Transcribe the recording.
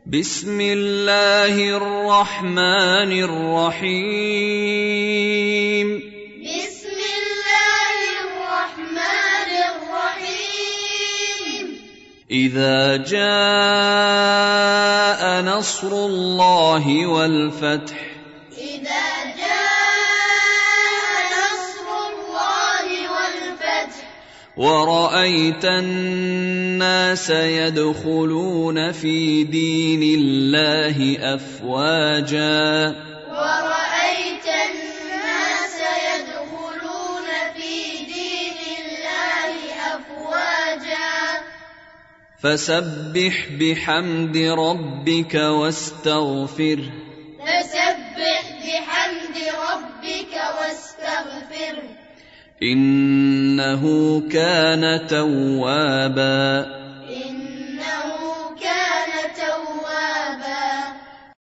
بسم الله الرحمن الرحيم بسم الله الرحمن الرحيم إذا جاء نصر الله والفتح إذا جاء نصر الله والفتح ورأيت الناس يدخلون في دين الله أفواجا ورأيت الناس يدخلون في دين الله أفواجا فسبح بحمد ربك واستغفره فسبح بحمد ربك واستغفره إنه كان توابا